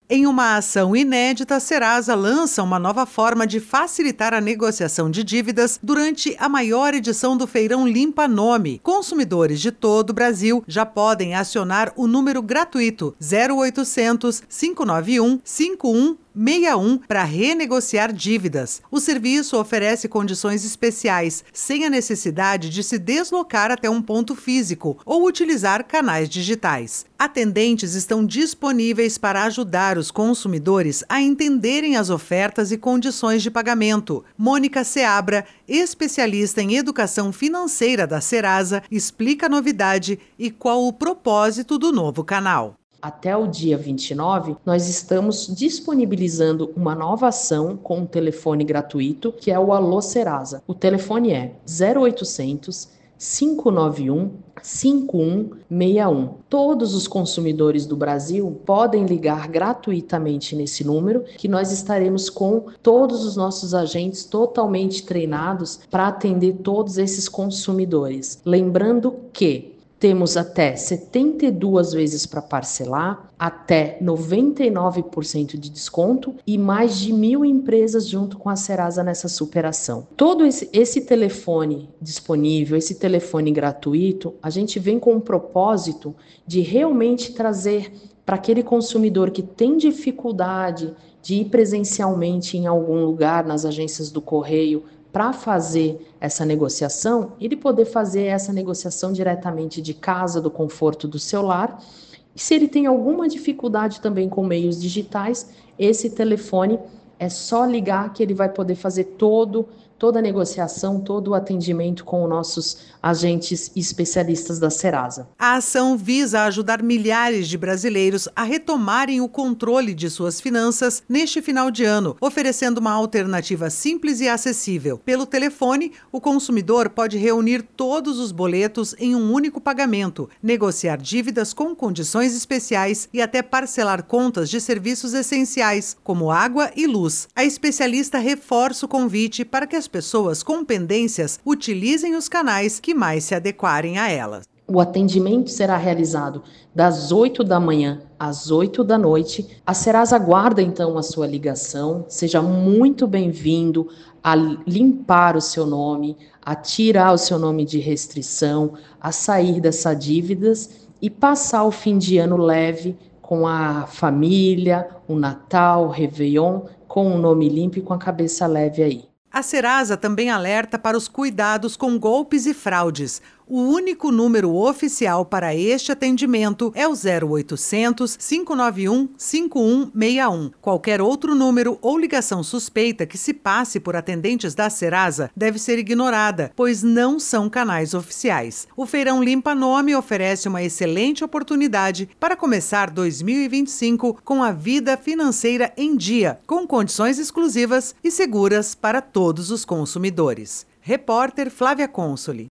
Em uma ação inédita, a Serasa lança uma nova forma de facilitar a negociação de dívidas durante a maior edição do Feirão Limpa Nome. Consumidores de todo o Brasil já podem acionar o número gratuito 0800 591 5161 para renegociar dívidas. O serviço oferece condições especiais, sem a necessidade de se deslocar até um ponto físico ou utilizar canais digitais. Atendentes estão disponíveis para ajudar os consumidores a entenderem as ofertas e condições de pagamento. Mônica Seabra, especialista em educação financeira da Serasa, explica a novidade e qual o propósito do novo canal. Até o dia 29, nós estamos disponibilizando uma nova ação com um telefone gratuito, que é o Alô Serasa. O telefone é 0800 591 5161. Todos os consumidores do Brasil podem ligar gratuitamente nesse número, que nós estaremos com todos os nossos agentes totalmente treinados para atender todos esses consumidores. Lembrando que temos até 72 vezes para parcelar, até 99% de desconto e mais de 1.000 empresas junto com a Serasa nessa superação. Todo esse telefone disponível, esse telefone gratuito, a gente vem com o propósito de realmente trazer para aquele consumidor que tem dificuldade de ir presencialmente em algum lugar, nas agências do Correio, para fazer essa negociação, ele poder fazer essa negociação diretamente de casa, do conforto do seu lar. E se ele tem alguma dificuldade também com meios digitais, esse telefone é só ligar que ele vai poder fazer toda a negociação, todo o atendimento com os nossos agentes e especialistas da Serasa. A ação visa ajudar milhares de brasileiros a retomarem o controle de suas finanças neste final de ano, oferecendo uma alternativa simples e acessível. Pelo telefone, o consumidor pode reunir todos os boletos em um único pagamento, negociar dívidas com condições especiais e até parcelar contas de serviços essenciais, como água e luz. A especialista reforça o convite para que as pessoas com pendências utilizem os canais que mais se adequarem a elas. O atendimento será realizado das 8 da manhã às 8 da noite. A Serasa aguarda então a sua ligação. Seja muito bem-vindo a limpar o seu nome, a tirar o seu nome de restrição, a sair dessas dívidas e passar o fim de ano leve com a família, o Natal, o Réveillon, com o nome limpo e com a cabeça leve aí. A Serasa também alerta para os cuidados com golpes e fraudes. O único número oficial para este atendimento é o 0800 591 5161. Qualquer outro número ou ligação suspeita que se passe por atendentes da Serasa deve ser ignorada, pois não são canais oficiais. O Feirão Limpa Nome oferece uma excelente oportunidade para começar 2025 com a vida financeira em dia, com condições exclusivas e seguras para todos os consumidores. Repórter Flávia Consoli.